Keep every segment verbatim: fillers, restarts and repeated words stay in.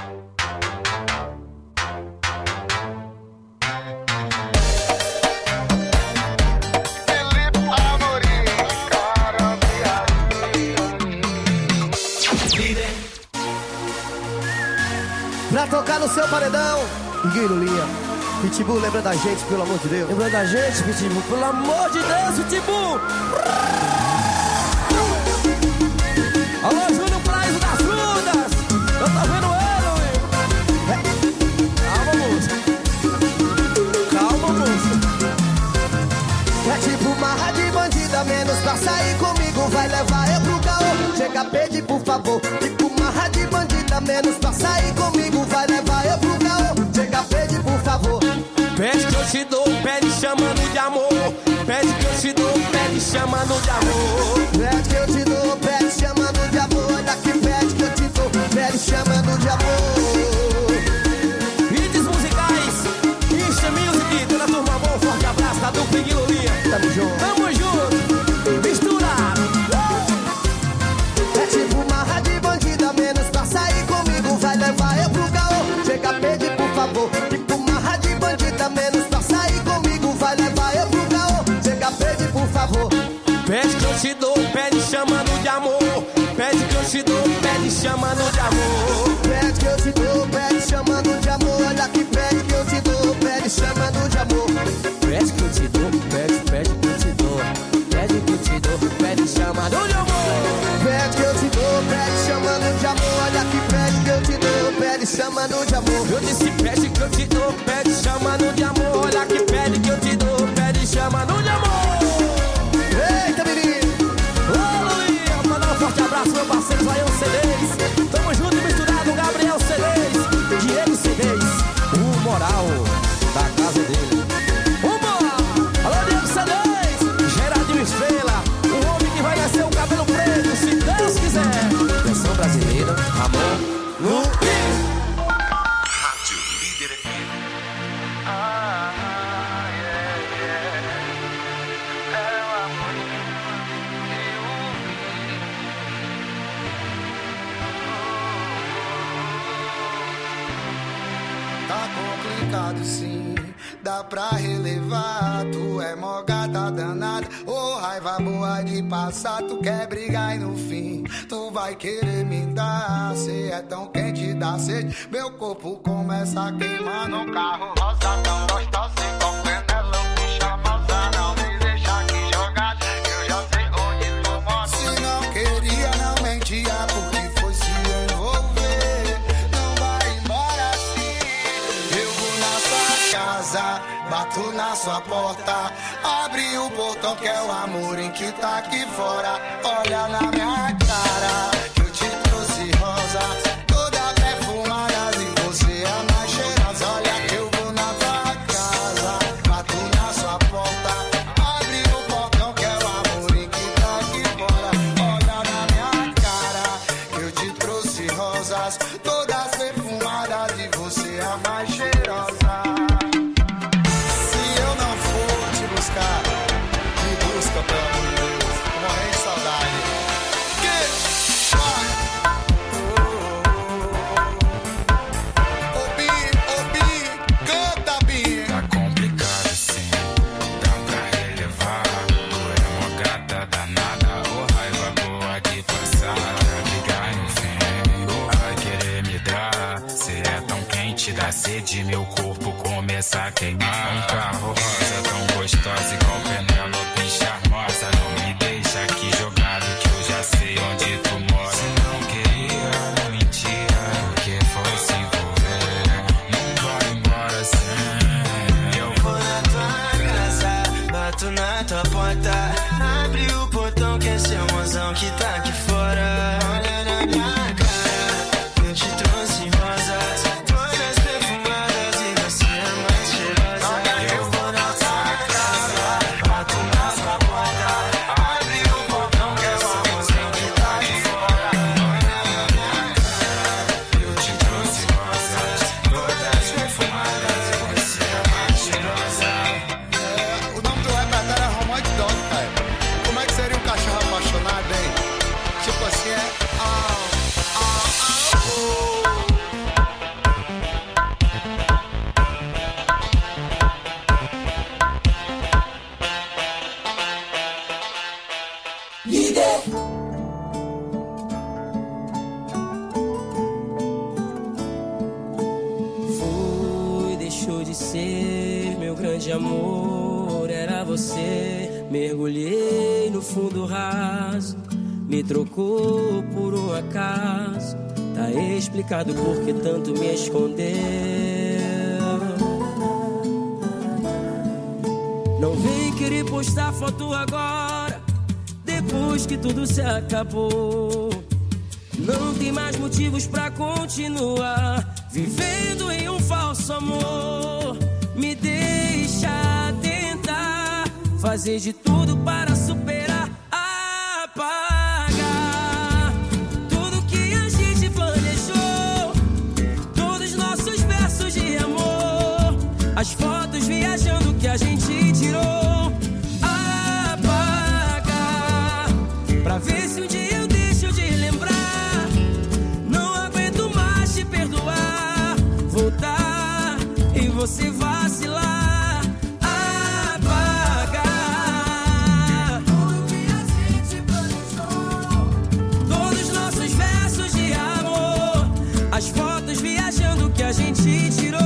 Pra tocar no seu paredão, Guirulinha. Pitbull, lembra da gente, pelo amor de Deus. Lembra da gente, Pitbull, pelo amor de Deus, Pitbull. Alô, Júnior Paraíso das Frutas. Eu tô vendo ele, é. Calma, moça. Calma, moça. É tipo marra de bandida, menos pra sair comigo, vai levar eu pro caô. Chega, pede por favor. Tipo marra de bandida, menos pra sair comigo, vai levar eu pro caô. Chega, pede por favor. Pede que eu te dou, pede chamando de amor. Pede que eu te dou, pede chamando de amor. Pede que eu te dou, pede chamando de amor. Olha que pede que eu te dou, pede chamando de amor. Hits musicais, Insta Music, toda a turma boa, forte abraço da dupla Guirulinha. Tamo junto. Tamo junto, misturado. É tipo marra de bandida, menos pra sair comigo, vai levar eu pro caô. Chega, pede por favor. Tipo marra de bandida, menos pra sair comigo, vai levar eu pro caô. Chega, pede por favor. Pede que eu te dou, pede chamando de amor. Pede que eu te dou, pede chamando de amor. Pede que eu te dou, pede chamando de amor. Olha que pede que eu te dou, pede chamando de amor. Pede que eu te dou, pede, pede que eu te dou. Pede que eu te dou, pede chamando de amor. Pede que eu te dou, pede chamando de amor. Olha que pede que eu te dou, pede chamando de amor. Eu disse pede que eu te dou, pede chamando de amor. Olha que pede que eu te dou, pede chamando de amor. Eita, menino! Ô, Lulinha, mandar um forte abraço, meu parceiro Zaião C Ds. Tamo junto e misturado, Gabriel C Ds, Diego C Ds, o moral da casa dele. Vambora! Alô, Diego C Ds, Gerardinho Estrela, o homem que vai nascer o cabelo preto, se Deus quiser. Versão brasileira, amor, Luiz. Rádio Líder F M. Ah, yeah, yeah. É o amor que eu vi. Tá complicado sim, dá pra relevar. Tu é mó gata danada, ô oh, raiva boa de passar. Tu quer brigar e no fim tu vai querer me dar. Cê é tão quente, dá sede, meu corpo começa a queimar. No carro rosa tão gostosa, com penelão que chamaza. Não me deixa aqui jogado, eu já sei onde tu mora. Se não queria, não mentia, porque foi se envolver. Não vai embora assim. Eu vou na sua casa, bato na sua porta. Abre o portão que é o amor em que tá aqui fora. Olha na minha cara, que eu te trouxe rosas, toda perfumada, e você é a mais cheirosa. Olha que eu vou na tua casa, bato na sua porta. Abre o portão que é o amor em que tá aqui fora. Olha na minha cara, que eu te trouxe rosas, todas perfumadas, e você é a mais cheirosa. Se eu não for te buscar, me busca, pelo amor de Deus. Tô morrendo de saudade. Que? Ô, Bi, ô, Bi, canta, Bi. Tá complicado assim, dá pra relevar. Tu é mó gata danada, ô raiva boa de passar. Brigar no fim, ou vai querer me dar. Cê é tão quente, dá sede, meu corpo começa a queimar. Um carro rosa tão gostosa, igual Penélope charmosa. Não me deixa aqui jogado, que eu já sei onde tu mora. Se não queria, não mentia, porque foi se envolver. Não vai embora sem. Eu Vou na tua casa, bato na tua porta. Abre o portão que é seu mozão que tá aqui fora. Olha na minha cara, eu te trouxe rosas, todas perfumadas, e você é mais cheirosa. Eu vou na tua casa, bato na tua porta. Abre o portão que é seu mozão que tá aqui fora. você, meu grande amor, era você. Mergulhei no fundo raso, me trocou por um acaso. Tá explicado por que tanto me escondeu. Não vem querer postar foto agora, depois que tudo se acabou. Não tem mais motivos pra continuar vivendo em um falso amor. Me deixa tentar fazer de tudo para superar, apagar tudo que a gente planejou, todos nossos versos de amor, as fotos viajando que a gente tirou. Apagar pra ver se um dia eu deixo de lembrar. Não aguento mais te perdoar, voltar e você vacilar. Apagar tudo que a gente planejou, todos nossos versos de amor, as fotos viajando que a gente tirou.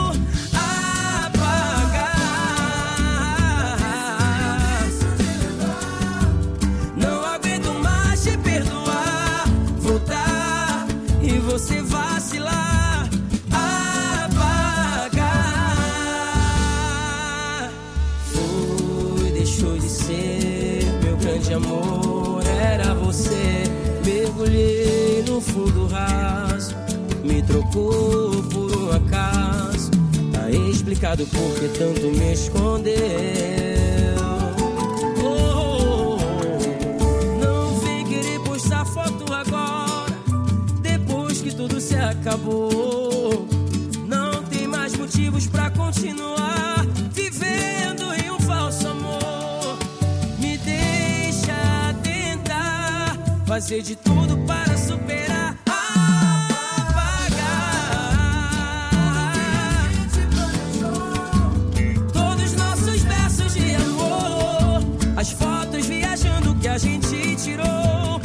Você vacilar, apagar. Foi, deixou de ser meu grande amor, era você. Mergulhei no fundo raso, me trocou por um acaso. Tá explicado por que tanto me escondeu. Oh, oh, oh. Não vem querer postar foto agora, que tudo se acabou. Não tem mais motivos pra continuar vivendo em um falso amor. Me deixa tentar fazer de tudo para superar, apagar todos nossos versos de amor, as fotos viajando que a gente tirou.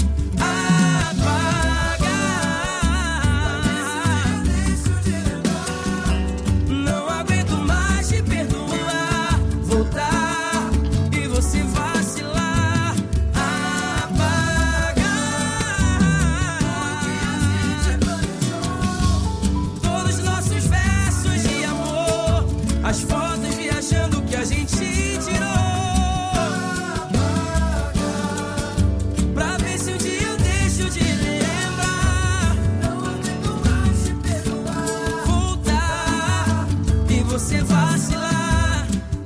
As fotos viajando que a gente tirou, pra ver se um dia eu deixo de lembrar. Não aguento mais te perdoar, voltar e você vacilar,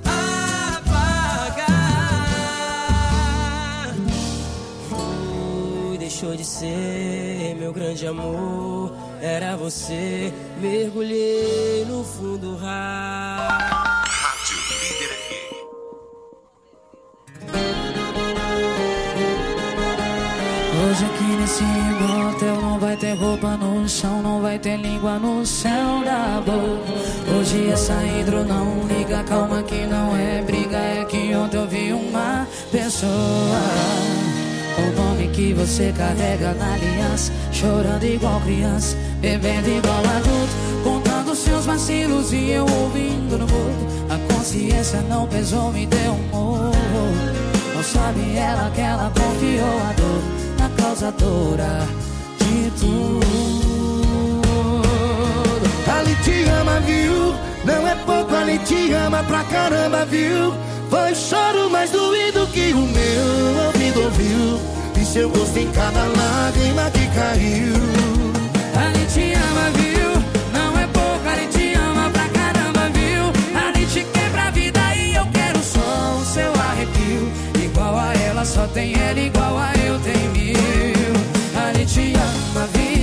apagar. Foi, deixou de ser meu grande amor, era você. Mergulhei no fundo raso. Rádio Líder F M. Hoje aqui nesse motel não vai ter roupa no chão, não vai ter língua no céu da boca. Hoje essa hidro não liga, calma que não é briga, é que ontem eu vi uma pessoa. O nome que você carrega na aliança, chorando igual criança, bebendo igual adulto, contando seus vacilos e eu ouvindo no mudo. A consciência não pesou, me deu um morro. Não sabe ela que ela confiou a dor na causadora de tudo. Ali te ama, viu? Não é pouco, ali te ama pra caramba, viu? Foi choro mais doído que o meu ouvido ouviu, e seu gosto em cada lágrima que caiu. Ali te ama, viu? Não é pouco, ali te ama pra caramba, viu? Ali te quebra a vida e eu quero só o seu arrepio. Igual a ela, só tem ela, igual a eu tem mil. Ali te ama, viu?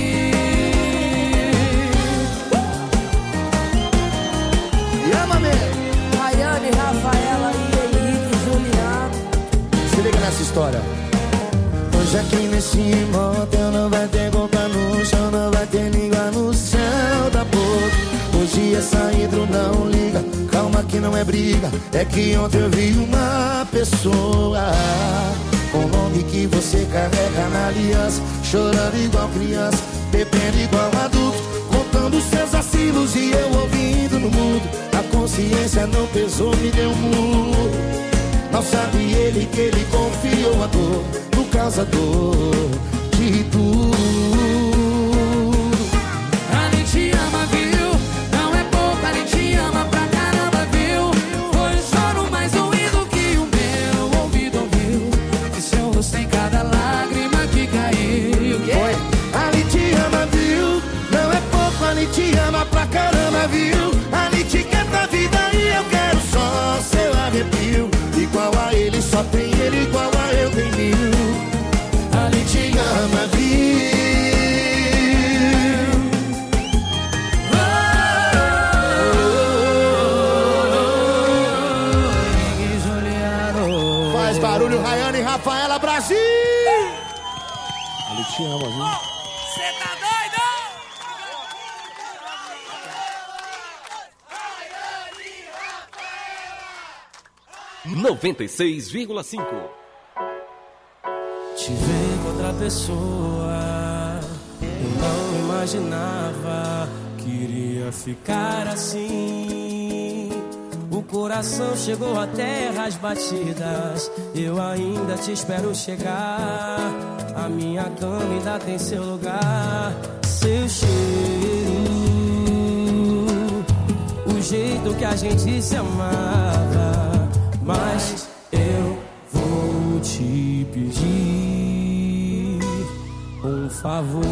E ama mesmo. Rayane, Rafaela e Henrique Juliano. Se liga nessa história. Hoje aqui nesse motel não vai ter roupa no chão, não vai ter língua no céu da boca. Hoje essa hidro não liga, calma que não é briga, é que ontem eu vi uma pessoa com o nome que você carrega na aliança, chorando igual criança, bebendo igual adulto, contando seus vacilos e eu ouvindo no mundo. A consciência não pesou, me deu um murro. Não sabe ele que ele confiou a dor no causador de tudo. Ali te ama, viu? Não é pouco, ali te ama pra caramba, viu? Foi um choro mais ouvido que o meu ouvido ouviu. E seu rosto em cada lágrima que caiu. Foi, ali te ama, viu? Não é pouco, ali te ama pra caramba, viu? Ali te quer pra vida e eu quero só seu arrepio. Igual a ele, só tem ele, igual a eu tem mil. Ali te ama, viu? Faz barulho, Rayane e Rafaela, Brasil! Ali te ama, viu? Cê tá doido? noventa e seis vírgula cinco. Te ver com outra pessoa, eu não imaginava que iria ficar assim. O coração chegou até as batidas, eu ainda te espero chegar. A minha cama ainda tem seu lugar, seu cheiro, o jeito que a gente se amava. Mas eu vou te pedir um favor.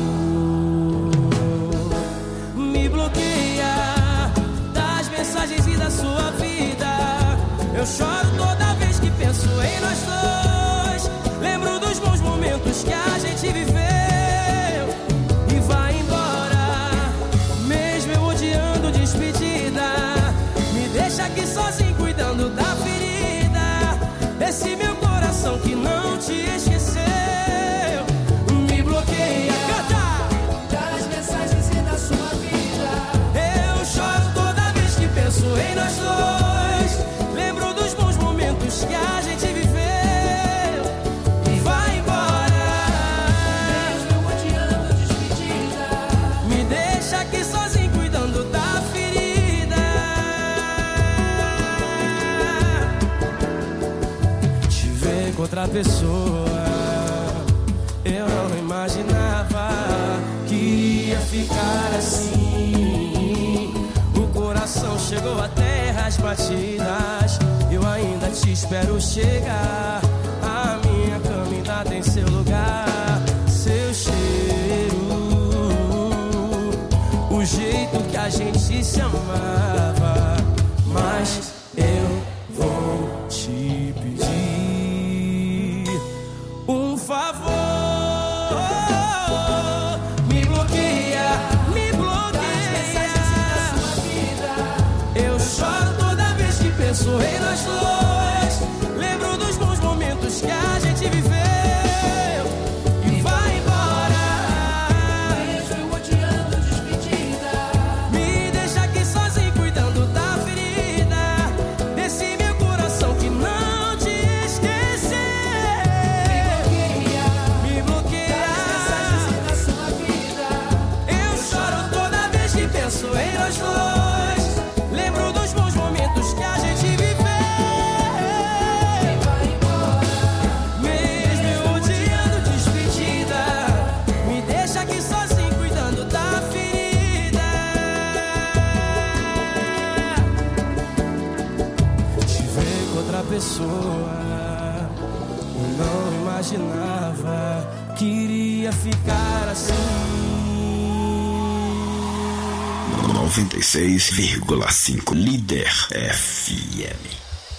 Me bloqueia das mensagens e da sua vida. Eu choro toda vez que penso em nós dois. Lembro dos bons momentos que a gente viveu e vai embora, mesmo eu odiando despedida. Me deixa aqui sozinho cuidando da ferida. Esse meu coração que não te esqueceu me bloqueia. Canta! Das mensagens e da sua vida. Eu choro toda vez que penso em nós dois. Lembro dos bons momentos que a gente viveu e vai embora, mesmo odiando despedida. Me deixa aqui sozinho cuidando da ferida. Outra pessoa, eu não imaginava que ia ficar assim. O coração chegou até as batidas, eu ainda te espero chegar. A minha cama ainda tem seu lugar, seu cheiro, o jeito que a gente se amava. Mas eu vou te pedir um favor. Me bloqueia, me bloqueia. Eu choro toda vez que penso em nós dois. Lembro dos bons momentos que a gente viveu e vai embora, mesmo odiando despedida. Me deixa aqui sozinho cuidando da ferida. Desse meu coração que não te esqueceu. Penso em nós dois, lembro dos bons momentos que a gente viveu e vai embora, mesmo eu odiando despedida. Me deixa aqui sozinho cuidando da ferida. Te ver com outra pessoa, eu não imaginava que iria ficar assim. noventa e seis vírgula cinco Líder F M.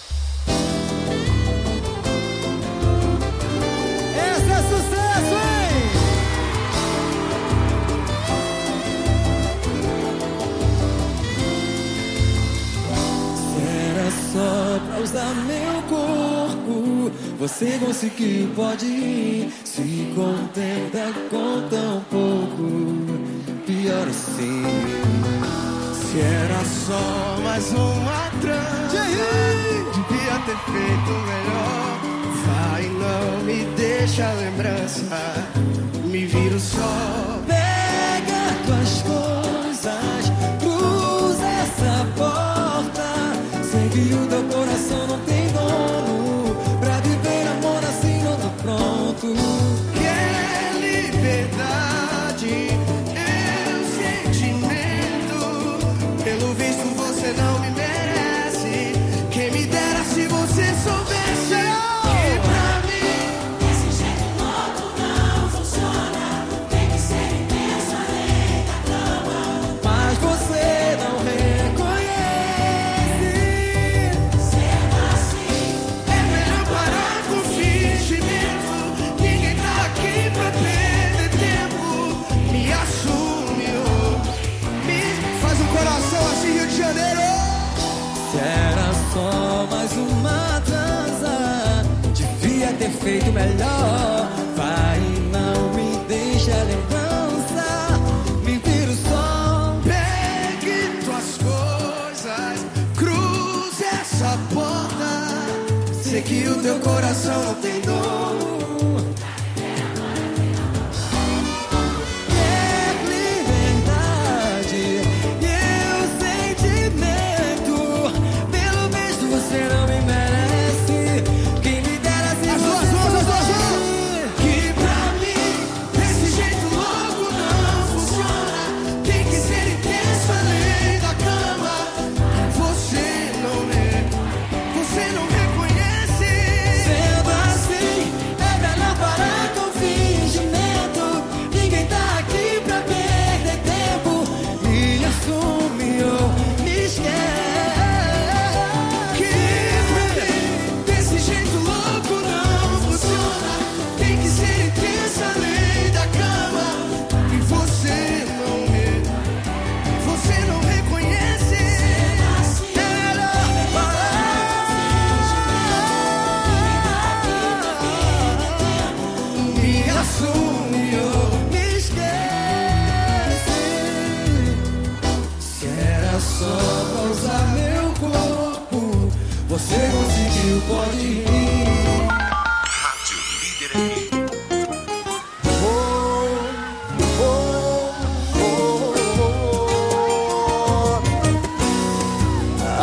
Esse é sucesso, hein? Se era só pra usar meu corpo, você conseguiu, pode ir. Se contenta com tão pouco, pior assim. Se era só mais uma trança, devia ter feito melhor. Vai, não me deixa a lembrança, me viro só. Pega tuas coisas, cruza essa porta, segue de Janeiro. Se era só mais uma transa, devia ter feito melhor. Vai e não me deixa lembrança, me vira o sol. Pegue tuas coisas, cruze essa porta. Sei que o teu coração não tem dor. Você não me merece. Quem me dera se as você duas mãos, as duas fosse. mãos. Que pra mim desse jeito logo não funciona. Quem quiser intenso além da cama, você não é, você não reconhece. Sendo assim, é melhor parar com fingimento. Ninguém tá aqui pra perder tempo. E assume ou me esquece. Você conseguiu, pode ir. Rádio Líder F M. Oh, oh, oh, oh. Ah.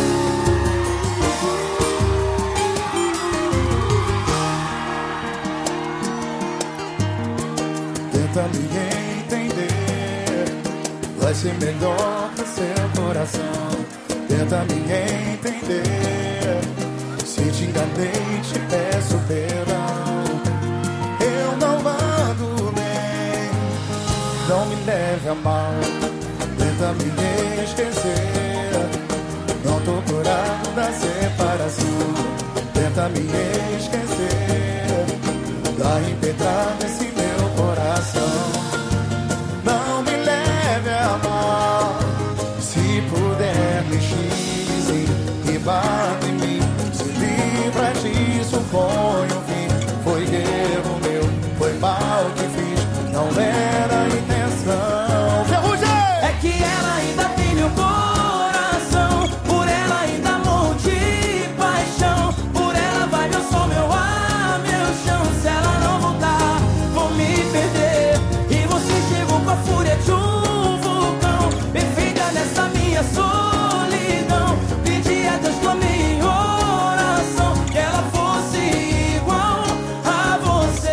Tenta me entender, vai ser melhor pro seu coração. Tenta me entender, se te enganei, te peço perdão. Eu não ando bem, não me leve a mal. Tenta me esquecer, não tô curado da separação. Tenta me esquecer, dá impetrado esse meu coração. Não me leve a mal, se puder me xingue e bate em mim. Se livra disso, põe um fim. Foi erro meu, foi mal que fiz, não era a intenção. Ferrugem! É que ela ainda tem meu coração, por ela ainda morro de paixão. Por ela vai meu sol, meu ar, meu chão. Se ela não voltar, vou me perder. E você chegou com a fúria de um vulcão, perfeita nessa minha solidão. Pedi a Deus, clamei em oração, que ela fosse igual a você.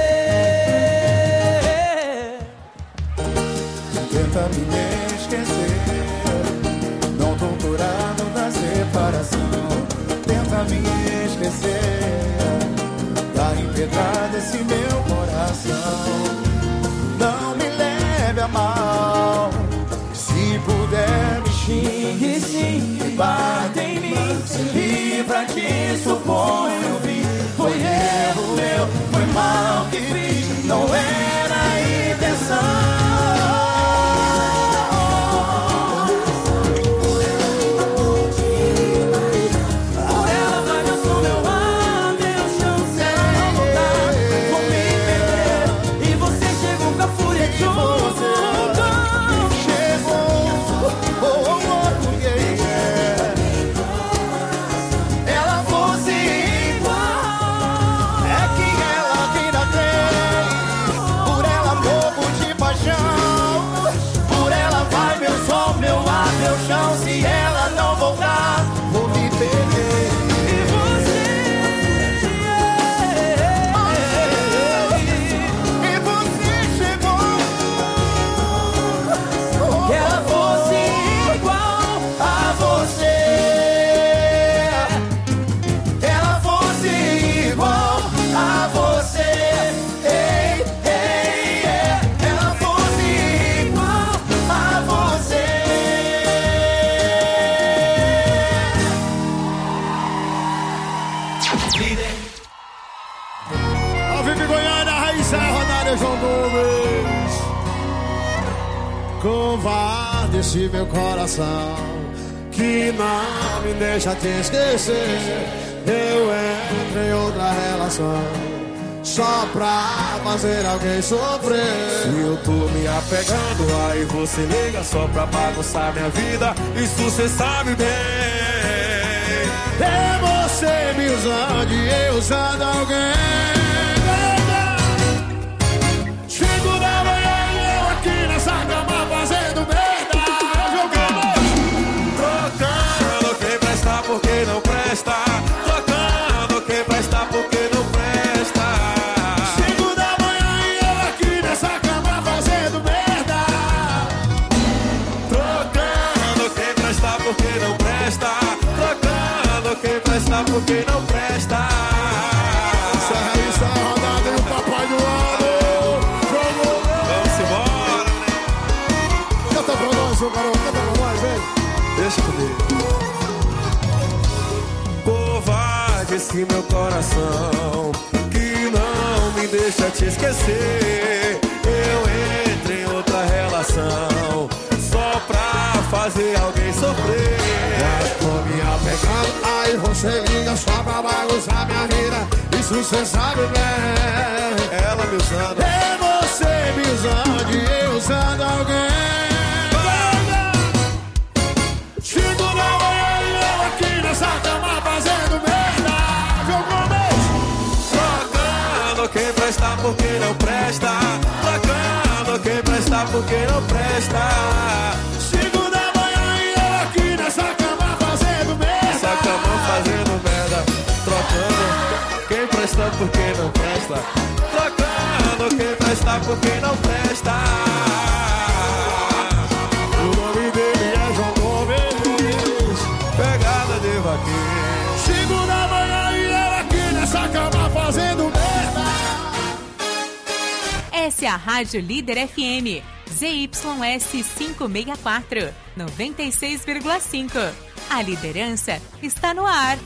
Tenta me esquecer, não tô curado da separação. Tenta me esquecer, dá impetrado esse meu coração. Não me leve a mal, se puder me xingue sim, e bate em mim. Se livra disso, põe um fim. Foi erro meu, foi mal que fiz, não era a intenção. Se ela não voltar, vou me perder. E você, e você chegou, que ela fosse igual a você. Ela fosse igual a você. Ei, ei, ei. Ela fosse igual a você. Ao vivo em Goiânia, Raíssa, Rodário, João Gomes. Covarde esse meu coração, que não me deixa te esquecer. Eu entro em outra relação só pra fazer alguém sofrer. Se eu tô me apegando, aí você liga só pra bagunçar minha vida. Isso cê sabe bem. É você me usando e eu usando alguém. Chego da manhã e eu aqui nessa cama fazendo merda. Trocando quem presta porque não presta. Trocando quem presta porque não presta. Chego da manhã e eu aqui nessa cama fazendo merda. Trocando quem presta porque não presta. Trocando quem presta porque não presta. Serra isso é a rodada e o papai do ano. Vamos embora, né? Canta pra nós, ô garoto, canta pra nós, vem. Deixa comigo. Covarde esse meu coração que não me deixa te esquecer. Eu entro em outra relação só pra fazer alguém sofrer. Eu tô me apegando, aí você liga só pra bagunçar minha vida. Isso cê sabe bem. Ela me usando. É você me usando e eu usando alguém. Chego na manhã e eu aqui nessa cama fazendo merda. Jogou mesmo. Trocando quem presta porque não presta. Trocando quem presta porque não presta. Chego na manhã e eu aqui nessa cama fazendo merda. Essa cama fazendo merda. Trocando quem presta porque não presta. Trocando quem presta porque não presta. O nome dele é João Gomes. Pegada de vaqueiro. Chego na manhã e eu aqui nessa cama fazendo merda. Essa é a Rádio Líder F M, Z Y S quinhentos e sessenta e quatro, noventa e seis vírgula cinco. A liderança está no ar.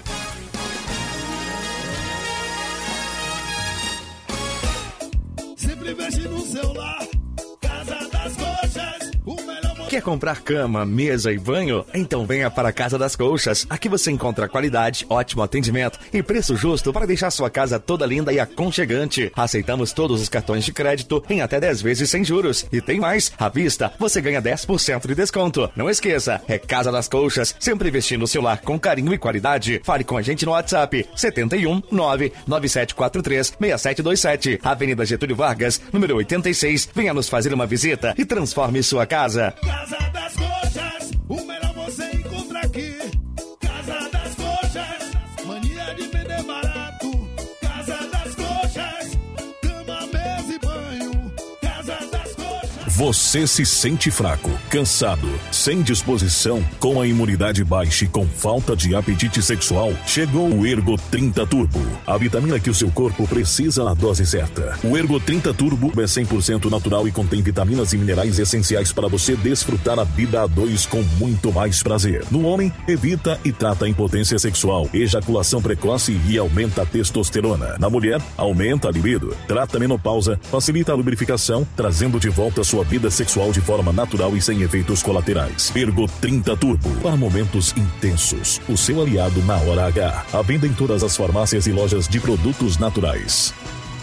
Sempre mexe no celular. Casa das Coxas, o melhor. Quer comprar cama, mesa e banho? Então venha para a Casa das Colchas. Aqui você encontra qualidade, ótimo atendimento e preço justo para deixar sua casa toda linda e aconchegante. Aceitamos todos os cartões de crédito em até dez vezes sem juros. E tem mais, à vista você ganha dez por cento de desconto. Não esqueça, é Casa das Colchas, sempre vestindo o seu lar com carinho e qualidade. Fale com a gente no WhatsApp setenta e um, nove nove sete quatro três, seis sete dois sete, Avenida Getúlio Vargas, número oitenta e seis. Venha nos fazer uma visita e transforme sua casa. Casa das Coxas, o melhor você encontra aqui. Casa das Coxas, mania de vender barato. Casa das Coxas, cama, mesa e banho. Casa das Coxas. Você se sente fraco, cansado, sem disposição, com a imunidade baixa e com falta de apetite sexual? Chegou o Ergo trinta Turbo, a vitamina que o seu corpo precisa na dose certa. O Ergo trinta Turbo é cem por cento natural e contém vitaminas e minerais essenciais para você desfrutar a vida a dois com muito mais prazer. No homem, evita e trata a impotência sexual, ejaculação precoce e aumenta a testosterona. Na mulher, aumenta a libido, trata a menopausa, facilita a lubrificação, trazendo de volta a sua vida sexual de forma natural e sem efeitos colaterais. Ergo trinta Turbo, para momentos intensos. O seu aliado na hora H. À venda em todas as farmácias e lojas de produtos naturais.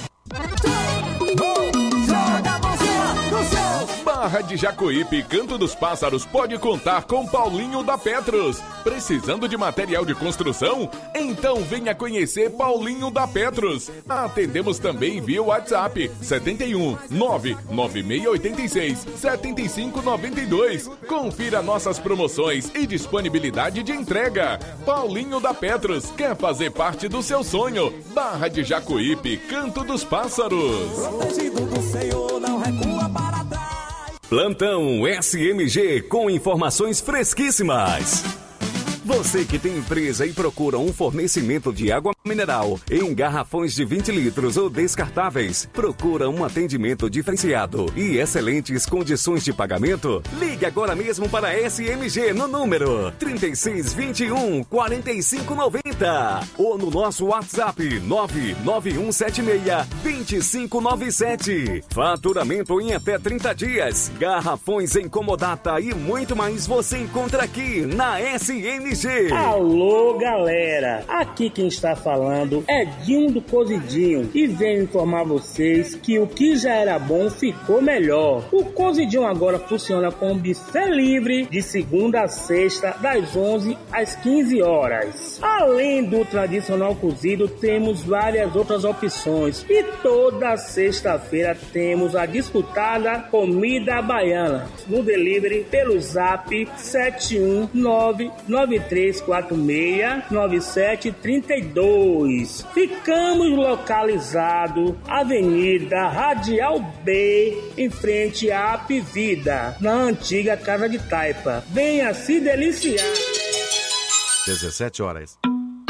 Barra de Jacuípe, Canto dos Pássaros pode contar com Paulinho da Petros. Precisando de material de construção? Então venha conhecer Paulinho da Petros. Atendemos também via WhatsApp setenta e um, nove nove seis oito seis, sete cinco nove dois. Confira nossas promoções e disponibilidade de entrega. Paulinho da Petros quer fazer parte do seu sonho. Barra de Jacuípe, Canto dos Pássaros. Protegido do Senhor, não recua para trás. Plantão S M G com informações fresquíssimas. Você que tem empresa e procura um fornecimento de água mineral em garrafões de vinte litros ou descartáveis, procura um atendimento diferenciado e excelentes condições de pagamento? Ligue agora mesmo para a S M G no número trinta e seis, vinte e um, quarenta e cinco, noventa ou no nosso WhatsApp nove nove um sete seis, dois cinco nove sete. Faturamento em até trinta dias. Garrafões em comodata e muito mais você encontra aqui na S M G. Alô, galera! Aqui quem está falando é Dinho do Cozidinho e venho informar vocês que o que já era bom ficou melhor. O Cozidinho agora funciona com buffet livre de segunda a sexta, das onze às quinze horas. Além do tradicional cozido, temos várias outras opções e toda sexta-feira temos a disputada comida baiana no delivery pelo zap sete um nove nove três quatro seis nove sete três dois. Ficamos localizados Avenida Radial B, em frente à Apivida, na antiga Casa de Taipa. Venha se deliciar. dezessete horas.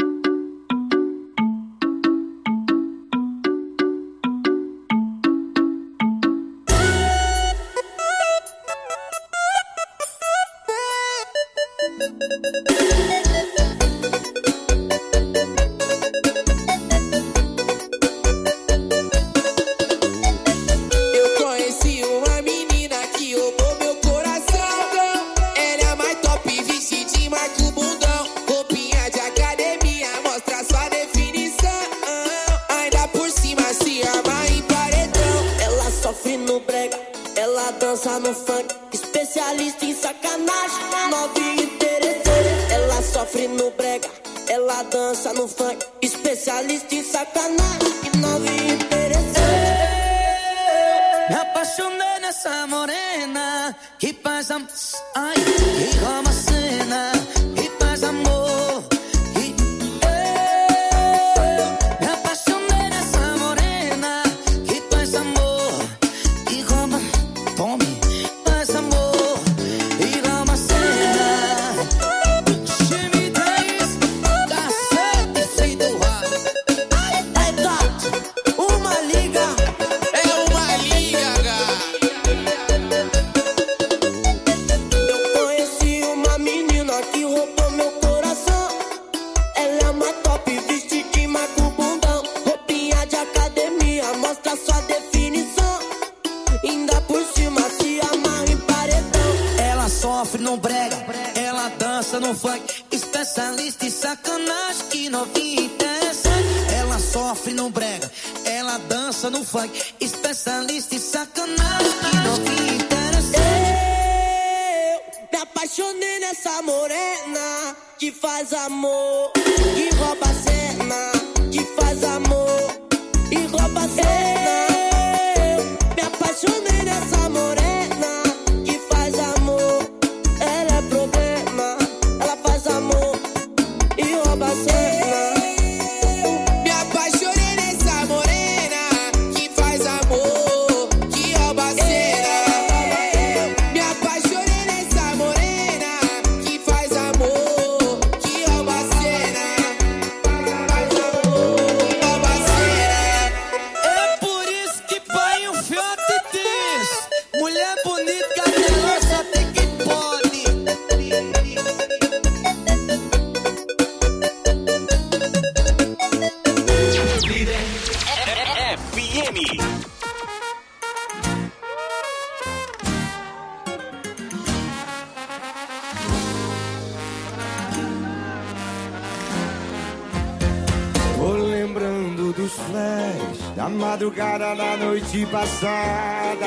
Madrugada da noite passada,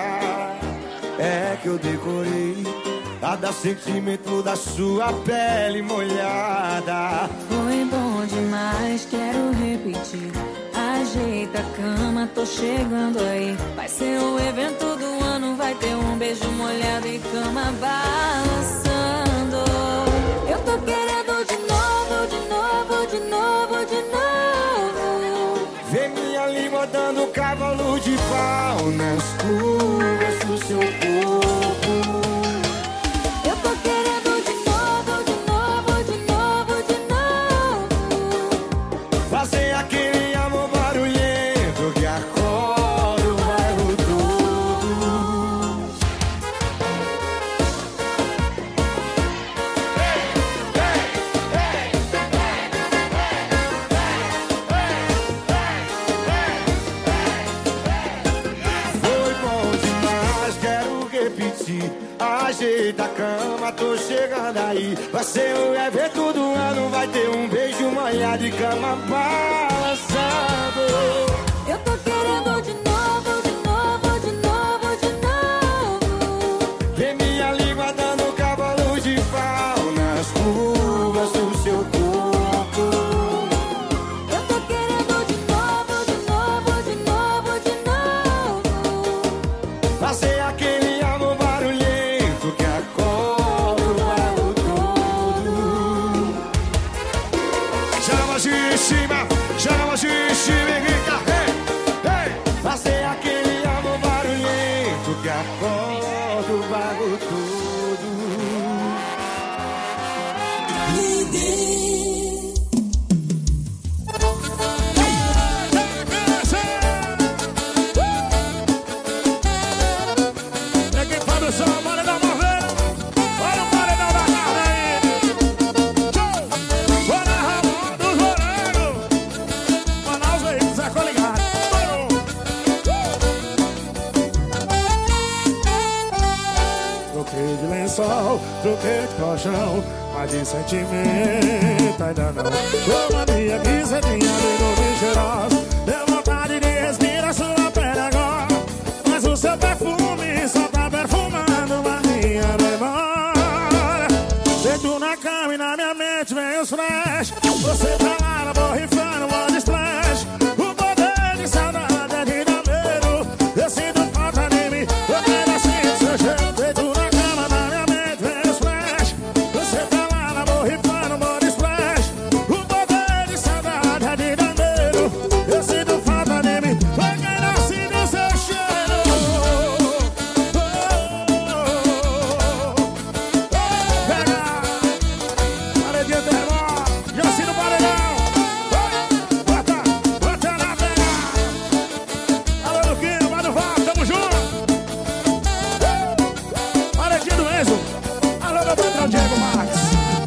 é que eu decorei cada sentimento da sua pele molhada. Foi bom demais, quero repetir. Ajeita a cama, tô chegando aí. Vai ser o evento do ano, vai ter um beijo molhado e cama balançando. Eu tô querendo de novo, de novo, de novo, de novo. Vê minha língua dando cavalo de pau nas curvas do seu corpo. Eu tô querendo de novo, de novo, de sair. Vai ser um evento do ano, vai ter um beijo, manhã de cama balançando. Eu tô querendo de novo, de novo, de novo, de novo. Vê minha língua dando cavalo de pau nas curvas do seu corpo. Eu tô querendo de novo, de novo, de novo, de novo. Fazer aquele amor barulhento que acorda o bairro todo. Chama de cima, chama de cima, grita, hey, hey. Fazer aquele amor barulhento que acorda o bairro todo. Peguei produção, paredão morrendo. Olha o paredão da carne aí. Tchau. Bora, Ramon dos Morangos. Manaus aí, Zé Coligado. Troquei de lençol, troquei de colchão, mas de sentimento ainda não. Ô mania que cê tinha de novo cheirosa, deu vontade de respirar sua pele agora. Mas o seu perfume só tá perfumando a minha memória. Deito na cama e na minha mente vem os flash. Você tá lá na borrifando, body splash. O poder de saudade é de dar medo. Eu sinto falta de mim, eu quero assim seu cheiro. Deito na cama, na minha mente vem os flash. Você tá lá na borrifando, body splash. O poder de saudade é de dar medo. Eu sinto falta de mim, eu quero assim do seu cheiro. Paredinha termó, já assina o paredão. Bota, bota na pega. Alô, Luquinha, vai do Val, tamo junto. Paredinha do Enzo. Alô, meu patrão Diego Marques.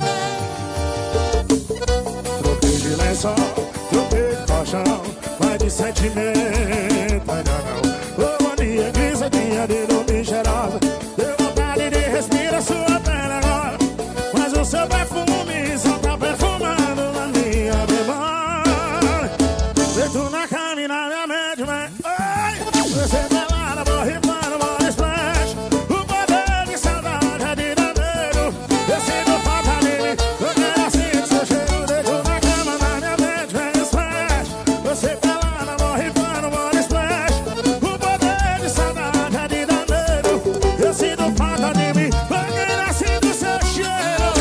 Troquei de lençol, troquei de colchão, mas de sentimento ainda não. Ô mania que cê tinha de dormir cheirosa, deu vontade de respirar sua pele agora. Mas o seu perfume só tá perfumando a minha memória. Deito na cama e na minha mente, vem. Ai, você tá lá na borrifando, body splash. O poder de saudade é de dar medo. Eu sinto falta de mim, eu quero assim seu cheiro. Deito na cama, na minha mente, vem splash. Você tá lá na borrifando, body splash. O poder de saudade é de dar medo. Eu sinto falta de mim, eu quero assim do seu cheiro.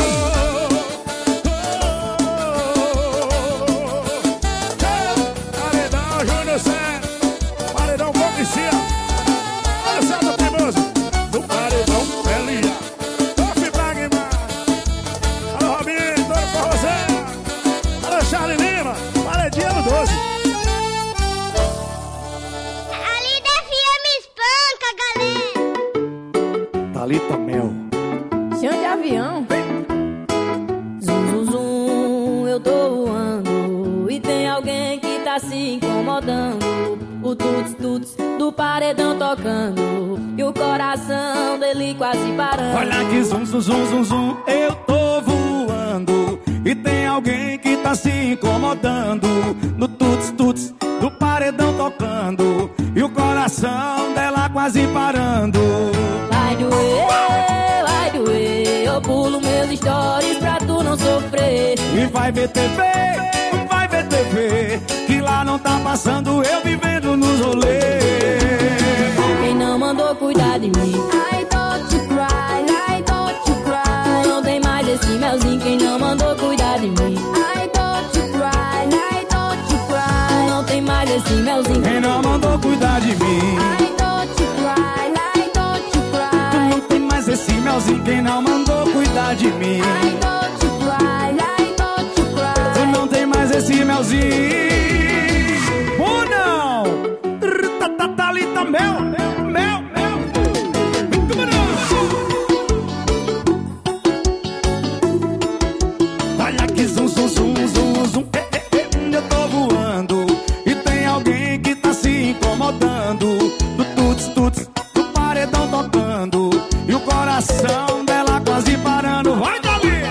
Paredão Júnior Sérgio, paredão Boquicia. Olha o Celso Teimoso, do paredão Elia. Tofi Pragma. Alô Robinho, Toro Forrozé. Alô Charlie Lima, paredinha no doze. A Líder F M espanca, galera. Thalita Mel. Chão de avião. Zum, zum, zum, eu tô voando. E tem alguém que tá se incomodando. O tuts, tuts do paredão tocando. E o coração dele quase parando. Olha que zum, zum, zum, zum, zum, eu tô voando. E tem alguém que tá se incomodando. No tuts, tuts do paredão tocando. E o coração dela quase parando. Vai doer, vai doer. Eu pulo meus stories pra tu não sofrer. E vai ver T V, vai ver T V, que lá não tá passando eu vivendo nos rolês. Quem não mandou cuidar de mim? I don't you cry, I don't you cry. Não tem mais esse melzinho. Quem não mandou cuidar de mim? I don't you cry, I don't you cry. Não tem mais esse melzinho. Quem não mandou cuidar de mim? I don't you cry, I don't you cry. Não tem mais esse melzinho. Quem não mandou cuidar de mim? I don't you cry, I don't you cry. Tu não tem mais esse melzinho. Ou não? Thalita Mel, Mel, Mel. Olha que zum, zum, zum, zum, zum. Eh, eh, eh, eu tô voando. E tem alguém que tá se incomodando. Do tuts, tuts, do paredão tocando. E o coração dela quase parando. Vai, Dali!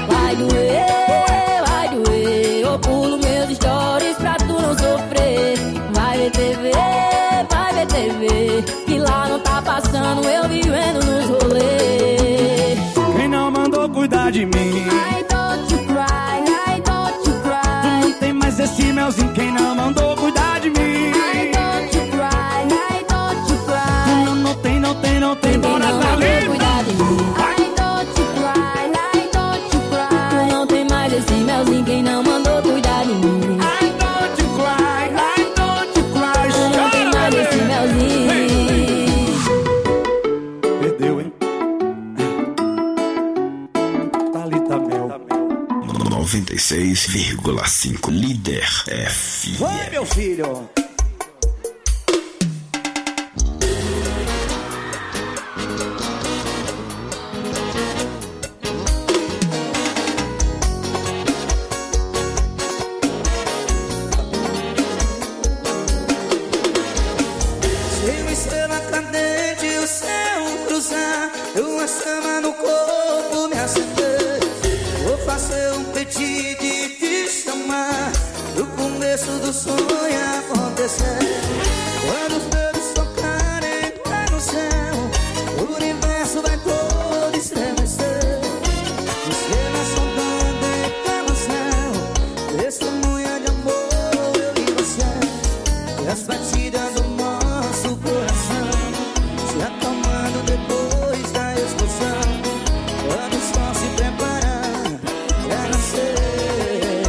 cuidar de mim. I don't you cry, I don't you cry. Não tem mais esse melzinho, quem não mandou cuidar de mim. I don't you cry, I don't you cry. Não, não tem, não tem, não tem, Quem bora não tá mandou ali. cuidar de mim. I don't you cry, I don't you cry. Não tem mais esse melzinho, quem não mandou cuidar de mim. I don't you cry, I don't you cry. Não tem mais esse melzinho. Perdeu, hein? Thalita Mel. noventa e seis vírgula cinco Líder F M. Oi, meu filho. Se uma estrela cadente o céu cruzar, uma chama no corpo me acender, vou fazer um pedido e te chamar, no começo do sonho acontecer. Quando os dedos tocarem lá no céu, o universo vai todo estremecer. Estrelas sondando em cada céu, testemunha de amor eu e você. E as batidas do nosso coração se acalmando depois da explosão. Quando o sol se preparar pra nascer,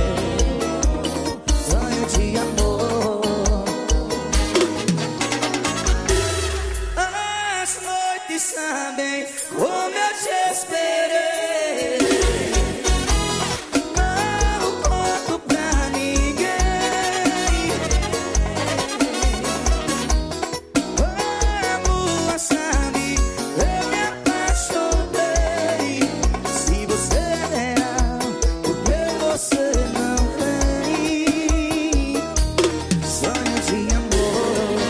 sonho de amor. As noites sabem como eu te esperei. Não conto pra ninguém. A lua sabe, eu me apaixonei. Se você é real, por que você não vem? Sonho de amor.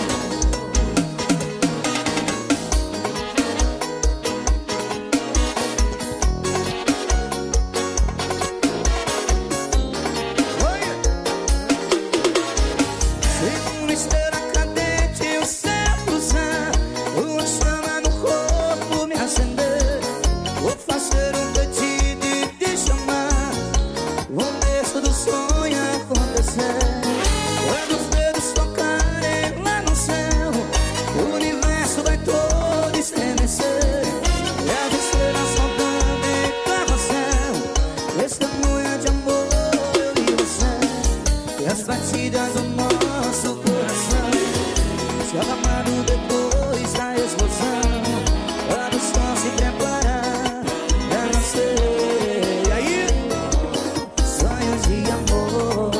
Se uma estrela cadente o céu cruzar, uma chama no corpo me acender, vou fazer um pedido e te chamar, o começo do sonho acontecer. Quando os dedos tocarem lá no céu, o universo vai todo estremecer. E as estrelas sondando em carrossel, testemunha de amor eu e você. E as batidas do nosso coração se acalmando depois da explosão. Quando o sol se preparar pra nascer. E aí? Sonhos de amor.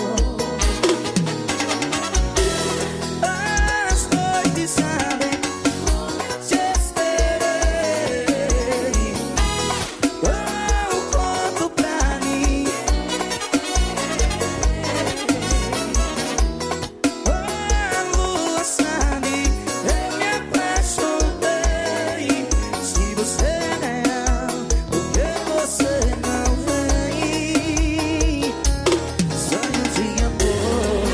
As noites sabem como eu te esperei. Eu conto pra mim. A lua sabe, eu me apaixonei. Se você é real, por que você não vem? Sonho de amor.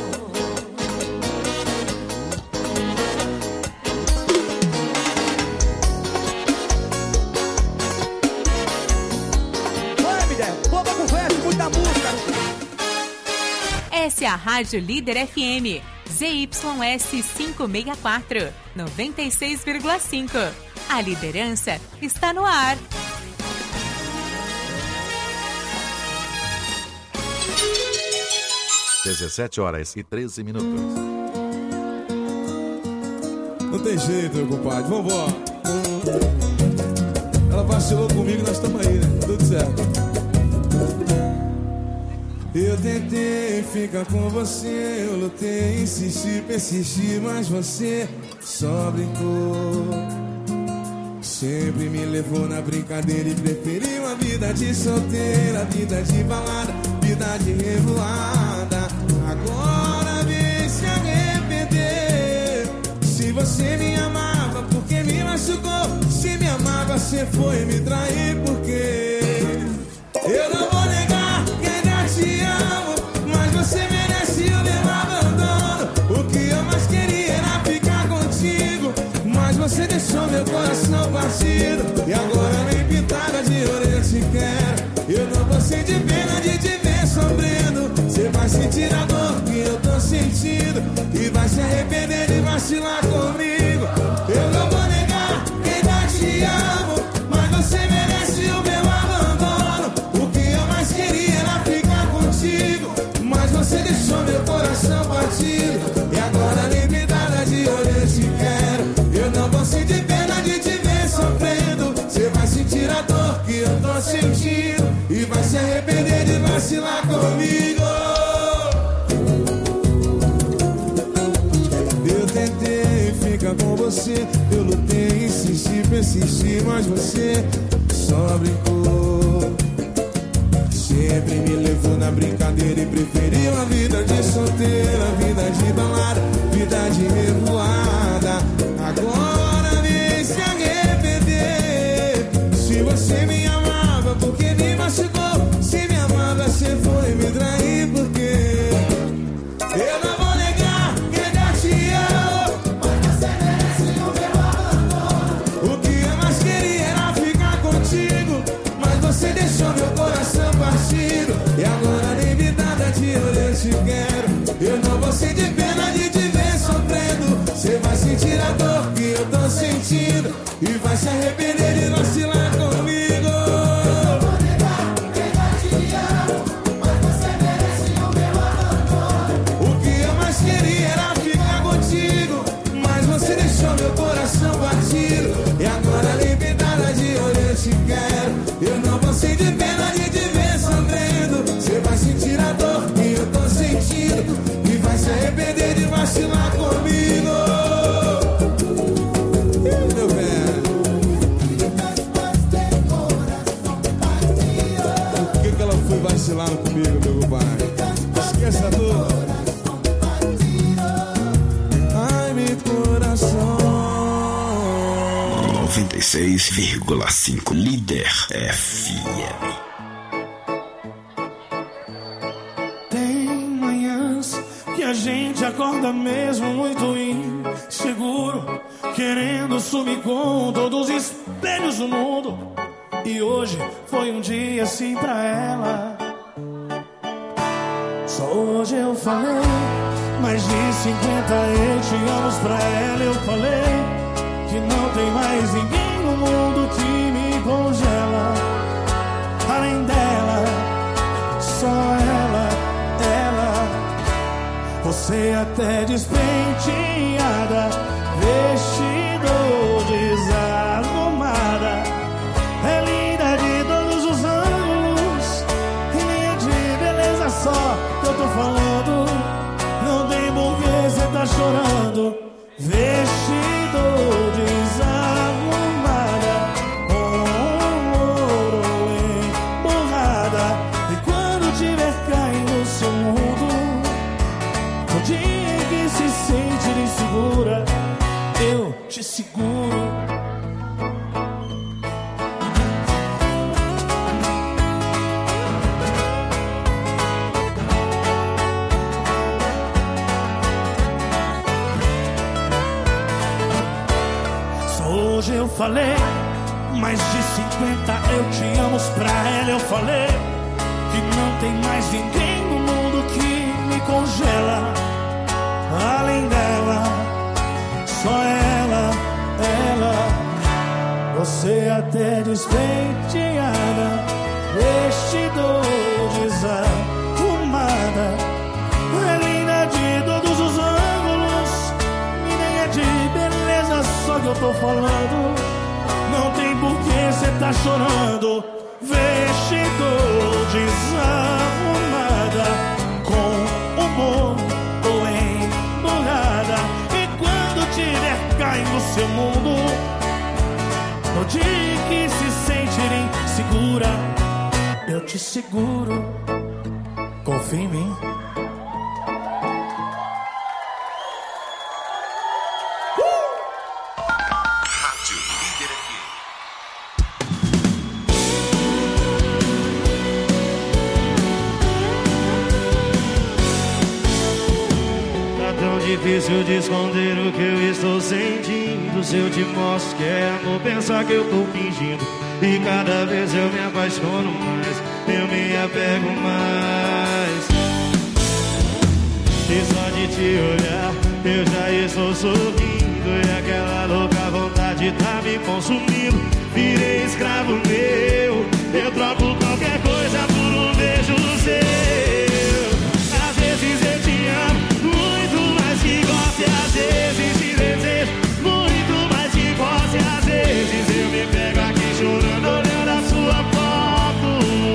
Oi, mulher. Pouca conversa, muita música. Essa é a Rádio Líder F M, Z Y S quinhentos e sessenta e quatro, noventa e seis vírgula cinco. A liderança está no ar. dezessete horas e treze minutos. Não tem jeito, meu compadre. Vambora. Ela vacilou comigo, nós estamos aí, né? Tudo certo. Eu tentei ficar com você, eu lutei, insisti, persisti, mas você só brincou. Sempre me levou na brincadeira e preferiu a vida de solteira, vida de balada, vida de revoada. Agora vem se arrepender. Se você me amava, por que me machucou? Se me amava, você foi me trair, porque eu não vou negar que ainda te amo, mas você merece o meu abandono. O que eu mais queria era ficar contigo, mas você deixou meu coração partido. E agora vem pintada de orelha te te quero. Eu não vou sentir pena de te ver sofrendo. Você vai sentir a dor que eu tô sentindo e vai se arrepender de vacilar comigo. Eu não vou negar que ainda te amo, mas você merece o meu abandono. O que eu mais queria era ficar contigo, mas você deixou meu coração partido. E agora nem me dá de olho eu te quero. Eu não vou sentir pena de te ver sofrendo. Você vai sentir a dor que eu tô sentindo e vai se arrepender de vacilar comigo. Eu tentei ficar com você, eu lutei, insisti, persisti, mas você só brincou. Sempre me levou na brincadeira e preferiu a vida de solteira, a vida de balada, vida de revoada. Agora vem se arrepender. Se você me amava, porque me machucou? Se me amava, você foi me trair, porque eu não vou negar que ainda te amo, mas você merece o meu abandono. O que eu mais queria era ficar contigo, mas você deixou meu coração partido. E agora nem me dá de olho eu te quero. Eu não vou sentir pena de te ver sofrendo. Você vai sentir a dor que eu tô sentindo e vai se arrepender de vacilar comigo. Eu vou negar que ainda te amo, mas você merece o meu abandono. O que eu mais queria era ficar contigo, mas você deixou meu coração partido. E agora nem me dá de olho eu te quero. Eu não vou sentir pena de te ver sofrendo. Você vai sentir a dor que eu tô sentindo e vai se arrepender de vacilar comigo. Ih, meu velho. Por que que ela foi vacilar comigo, meu pai? Esqueça a dor. Ai, meu coração. noventa e seis vírgula cinco Líder F M. A gente acorda mesmo muito inseguro, querendo sumir com todos os espelhos do mundo. E hoje foi um dia assim pra ela. Só hoje eu falei mais de cinquenta eu te amo pra ela. Eu falei que não tem mais ninguém no mundo que me congela. Além dela, só ela, ela. Você até despenteada, vestido desarrumada, é linda de todos os ângulos, e nem é de beleza só que eu tô falando. Não tem porquê cê tá chorando. Vestido desarrumada, com ouro emborrada, e quando tiver caindo seu mundo, no dia em que se sente insegura, eu te seguro. Só hoje eu falei mais de cinquenta eu te amo pra ela. Eu falei que não tem mais ninguém no mundo que me congela. Além dela, só ela, ela. Você até despenteada, vestido desarrumada, é linda de todos os ângulos, e nem é de beleza só que eu tô falando. Não tem porquê cê tá chorando. Vestido desarrumada, com humor ou embolada, e quando tiver caindo no seu mundo, no dia que se sentir insegura, eu te seguro. Confia em mim. Rádio Líder F M. Tão difícil de esconder o que eu estou sentindo. Se eu te mostro que é amor, pensar que eu tô fingindo. E cada vez eu me apaixono mais, eu me apego mais. E só de te olhar eu já estou sorrindo, e aquela louca vontade tá me consumindo. Virei escravo meu, eu troco qualquer coisa por um beijo seu. Às vezes eu te amo muito mais que gosto, e às vezes te desejo muito mais que posso. E às vezes eu me pego aqui chorando olhando a sua foto.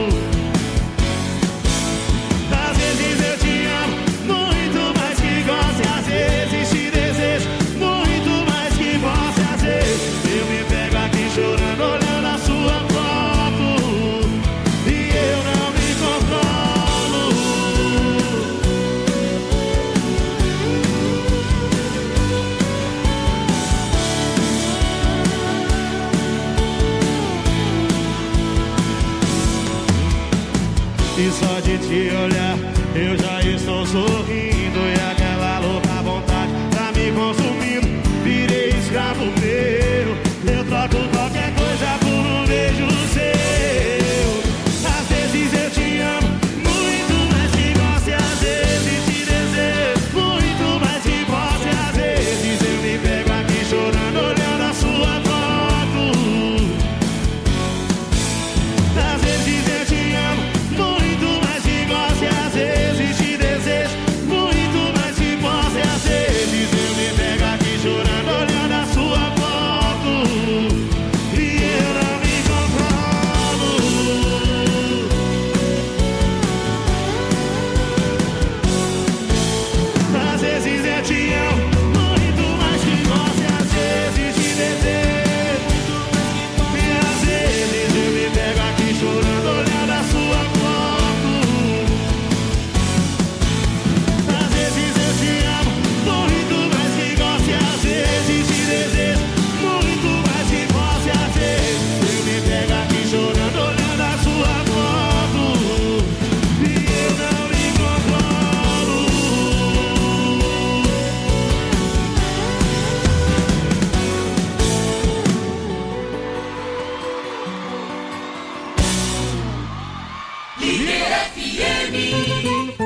Às vezes eu te amo muito mais que gosto, e às vezes te desejo muito mais que posso. E às vezes eu me pego aqui chorando olhando a sua foto, e eu não me controlo. E só de te olhar eu já estou sorrindo, e aquela louca vontade tá me consumindo. Virei escravo meu, eu troco qualquer coisa por um beijo seu. Às vezes eu te amo muito mais que gosto, e às vezes te desejo muito mais que posso. E às vezes eu me pego aqui chorando olhando a sua foto. Às vezes eu te amo muito mais que gosto, e às vezes te desejo muito mais que posso. E às vezes eu me pego aqui chorando olhando a sua foto, e eu não me controlo. Às vezes eu te amo muito mais que gosto, e às vezes te desejo, e às vezes eu me pego aqui chorando olhando a sua foto. Às vezes eu te amo muito mais que gosto, e às vezes te desejo muito mais que posso. E às vezes eu me pego aqui chorando olhando a sua foto, e eu não me controlo. Líder F M.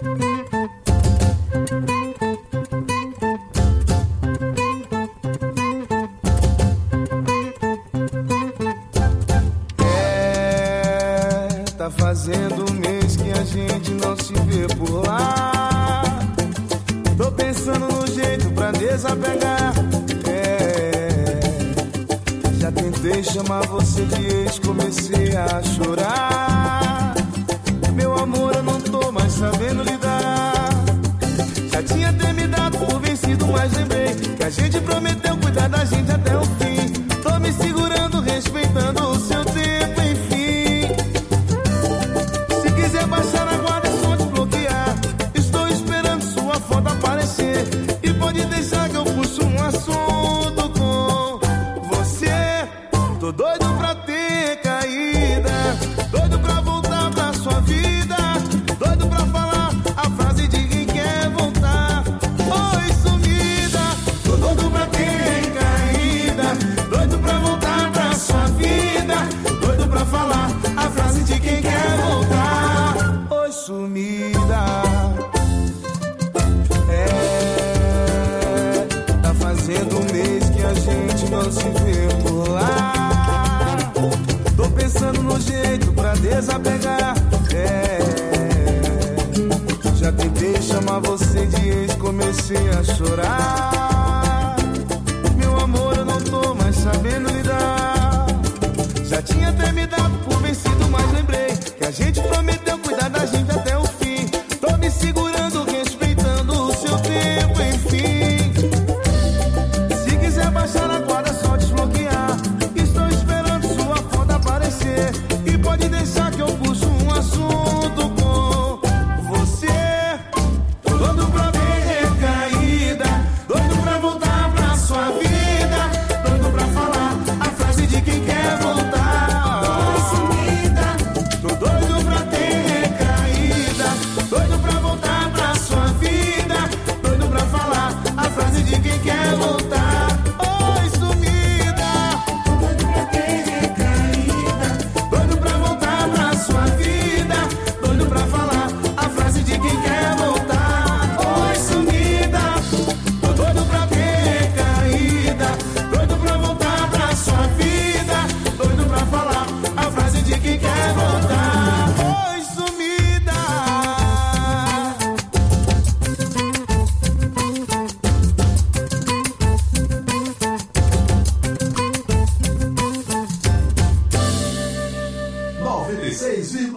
É, tá fazendo um mês que a gente não se vê por lá. Tô pensando no jeito pra desapegar. É, já tentei chamar você de ex, comecei a chorar. Meu amor, eu não tô mais sabendo lidar. Já tinha até me dado por vencido, mas lembrei que a gente prometeu cuidar da gente até o fim. Tô me segurando, respeitando o seu tempo, enfim. Se quiser baixar a guarda, é só desbloquear. Estou esperando sua foto aparecer, e pode deixar que eu puxo um assunto com você. Tô doido pra ter caída, doido pra voltar pra sua vida, doido pra falar a frase de quem quer voltar. Oi, sumida. Tô doido pra ter caída, doido pra voltar pra sua vida, doido pra falar a frase de quem quer voltar. Oi, sumida. É, tá fazendo um mês que a gente não se vê por lá. Tô pensando no jeito pra desapegar. É, já tentei chamar você de ex, comecei a chorar. Meu amor, eu não tô mais sabendo lidar. Já tinha até me dado por vencido, mas lembrei que a gente prometeu cuidar da gente até o fim. Tô me segurando, respeitando o seu tempo, enfim. Se quiser baixar a guarda, é só desbloquear. Estou esperando sua foto aparecer, e pode deixar que eu puxo um assunto com você. Tô doido pra ver recaída, doido pra voltar pra sua vida, doido pra falar a frase de quem quer voltar. Tô doido pra ter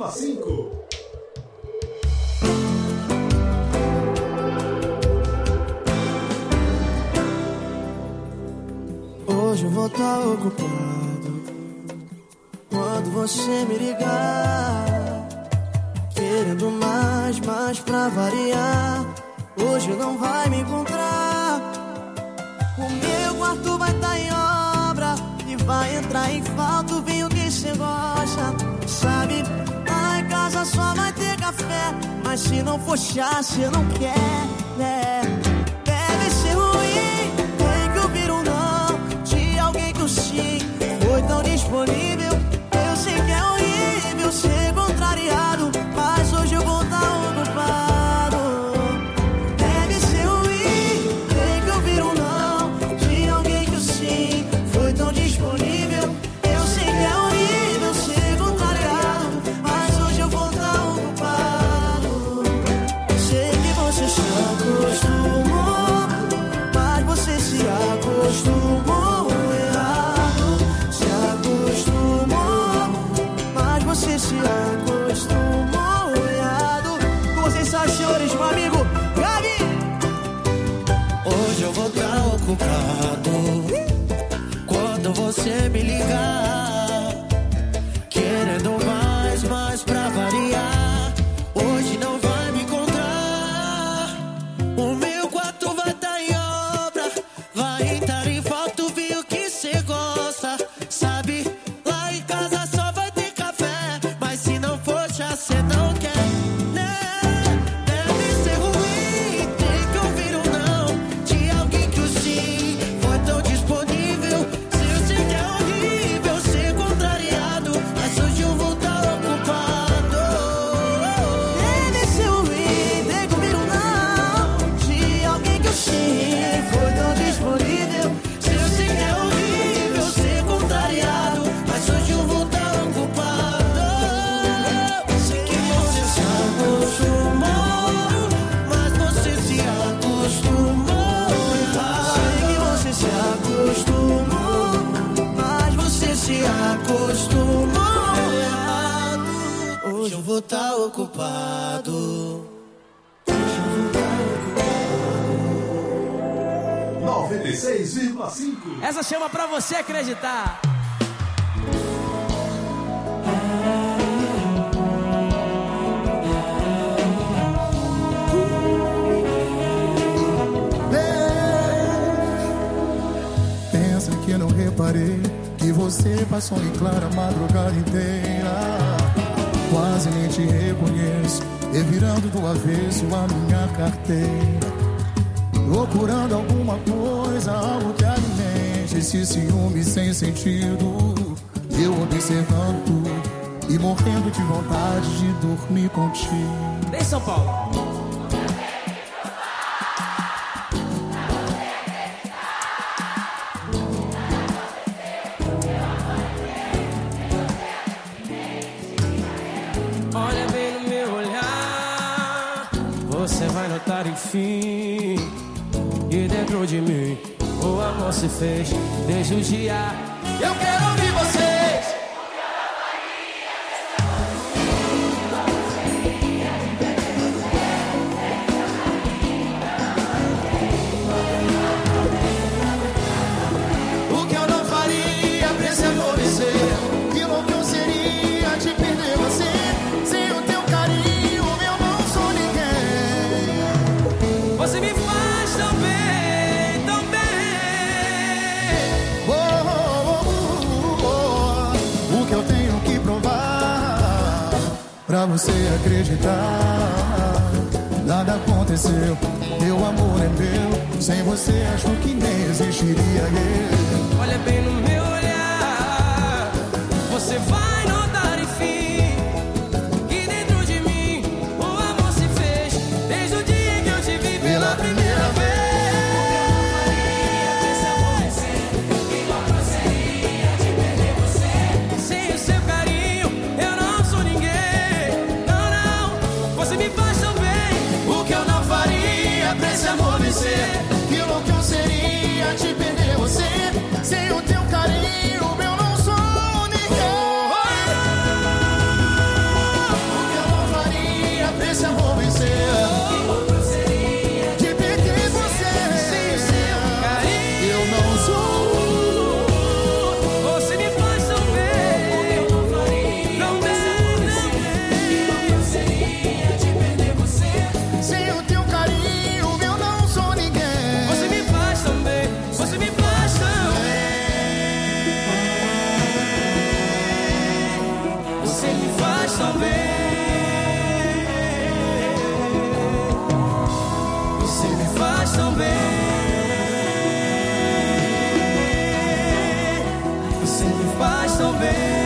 vírgula cinco. Hoje eu vou estar ocupado quando você me ligar, querendo mais, mais pra variar. Hoje não vai me encontrar. O meu quarto vai estar em obra e vai entrar em falta o vinho que cê gosta. Sabe, lá em casa só vai ter café, mas se não for chá, cê não quer, né? Deve ser ruim, tem que ouvir um não de alguém que o sim foi tão disponível. Eu sei que é horrível ser contrariado, mas hoje eu vou estar ocupado. Deve ser ruim, tem que ouvir um não de alguém que o sim foi tão disponível. Eu sei que é horrível ser contrariado, mas hoje eu vou estar ocupado. Sei que você se acostumou, mas você se acostumou errado. Se acostumou, mas você se acostumou errado. Com sensações, meu amigo Gabi. Hoje eu vou estar ocupado quando você me ligar, querendo mais, mais pra variar. Hoje não vai me encontrar. O meu quarto vai estar em obra, vai estar em falta o vinho que cê gosta. Sabe, lá em casa só vai ter café, mas se não for chá cê não quer, né? Deve ser ruim, tem que ouvir um não de alguém que o sim foi tão disponível. Se eu sei que é horrível ser contrariado, mas hoje eu vou estar ocupado. Deve ser ruim, tem que ouvir um não de alguém que o sim foi tão disponível. Se eu sei que é horrível ser contrariado, mas hoje eu vou estar ocupado. Sei que você se acostumou, mas você se acostumou errado. Sei que você se acostumou, mas você se acostumou errado. Hoje eu vou estar ocupado. noventa e seis vírgula cinco. Essa chama pra você acreditar. Pensa que eu não reparei que você passou em clara a madrugada inteira. Quase nem te reconheço, revirando do avesso a minha carteira. Procurando alguma coisa, algo que alimente esse ciúme sem sentido. Eu observando tudo e morrendo de vontade de dormir contigo. Vem São Paulo. Olha bem no meu olhar, você vai notar enfim que dentro de mim o amor se fez desde o dia. Eu quero ouvir vocês. O que eu não faria pra esse amor vencer? Que louco eu seria de perder você. Sem o teu carinho eu não sou ninguém. Você me faz tão bem, tão bem. Oh, oh, oh, oh. O que eu tenho que provar pra você acreditar? Nada aconteceu, meu amor é meu. Sem você acho que nem existiria eu. Olha bem no meu olhar, você vai notar enfim que dentro de mim o amor se fez desde o dia que eu te vi pela primeira vez. Sem o seu carinho eu não sou ninguém. Não, não, você me faz tão bem. O que eu não faria pra esse amor vencer? Que louco eu seria de perder você. Sem o teu carinho eu não sou ninguém. tão bem. Você me faz tão bem. Você me faz tão bem.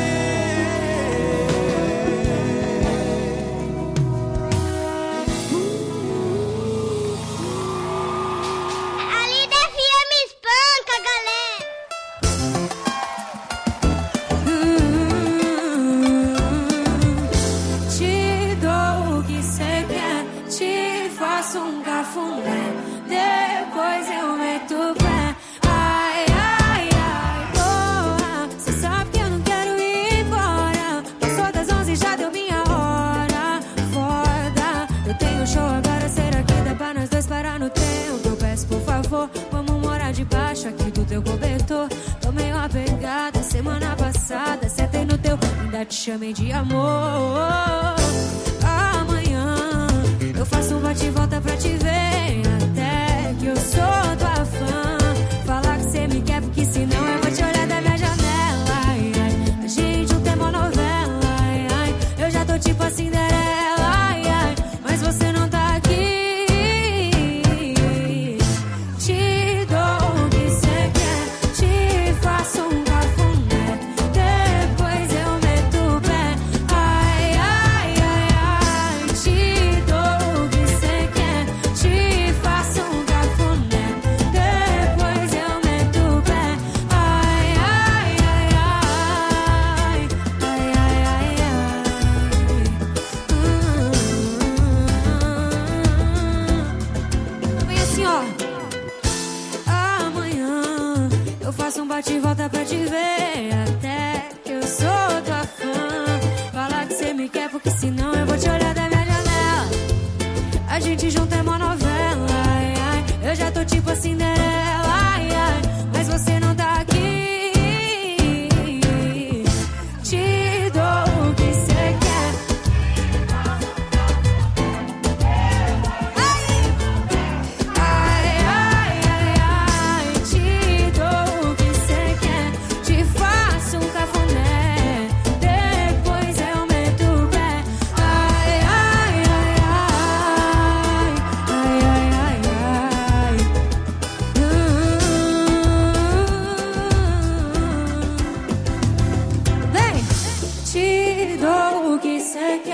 Depois eu meto o pé. Ai, ai, ai, boa. Cê sabe que eu não quero ir embora. Passou das onze, já deu minha hora. Foda, eu tenho show agora. Será que dá pra nós dois parar no tempo? Eu peço por favor, vamos morar debaixo aqui do teu cobertor. Tô meio apegada, semana passada sentei no teu, ainda te chamei de amor. Amanhã eu faço um bate e volta pra te ver, até que eu sou tua fã. Falar que cê me quer, porque senão eu vou te olhar da minha janela. Ai, ai. A gente não tem uma novela. Ai, ai. Eu já tô tipo a Cinderela.